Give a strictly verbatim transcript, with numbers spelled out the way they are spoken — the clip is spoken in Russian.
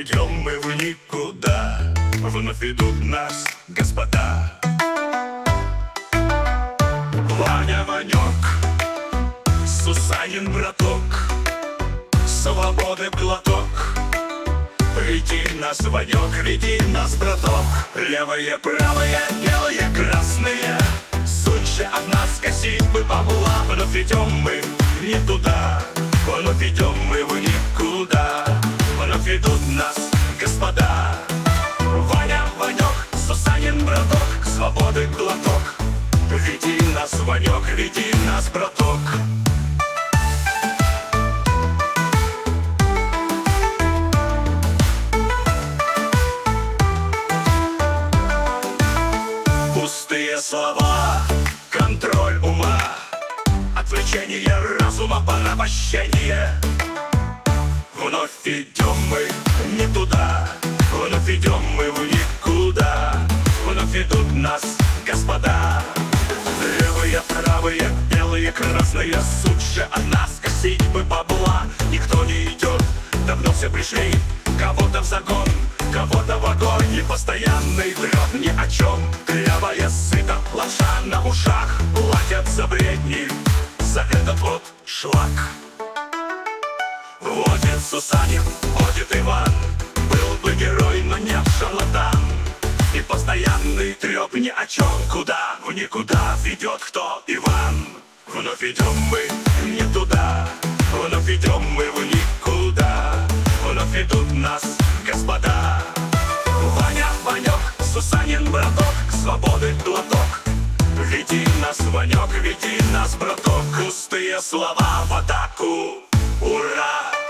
идем мы в никуда, вновь идут нас господа. Ваня, Ванек, Сусанин браток, свободы глоток. Веди нас, Ванек, веди нас, браток. Левые, правые, белые, красные, суть же от нас косить бы бабла. Вновь идем мы не туда, вновь идем мы в никуда, вновь идут нас господа. Ваня, Ванек, Сусанин браток, свободы глоток. Веди нас, Ванек, веди нас, браток. Пустые слова, контроль ума, отвлечение разума, порабощение. Вновь идем мы не туда, вновь идем мы в никуда, вновь идут нас господа. Левые, правые, белые, красные, суть же от нас косить бы бабла. Никто не идет, давно все пришли, кого-то в загон, кого-то в огонь. Непостоянный трёп ни о чем, клявая сыта, лапша на ушах. Платят за бредни, за этот вот шлак. Водит Сусанин, водит Иван, был бы герой, но не шарлатан. И постоянный трёп ни о чем, куда в никуда ведет кто? Иван. Вновь идем мы не туда, вновь идем мы в никуда, вновь идут нас господа. Ваня, Ванек, Сусанин браток, свободы глоток. Веди нас, Ванек, веди нас, браток. Пустые слова в атаку, ура!